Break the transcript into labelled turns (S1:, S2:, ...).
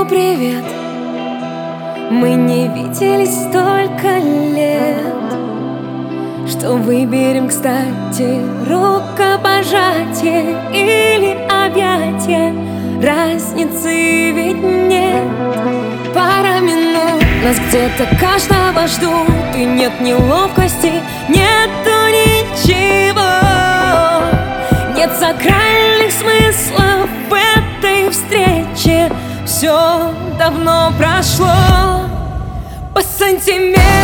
S1: привет. Мы не виделись столько лет, что выберем, кстати, рукопожатие или объятие. Разницы ведь нет. Пара минут, нас где-то каждого ждут, и нет неловкости, нету ничего. Нет сакральных смыслов в этой встрече. Все давно прошло по сантиметру.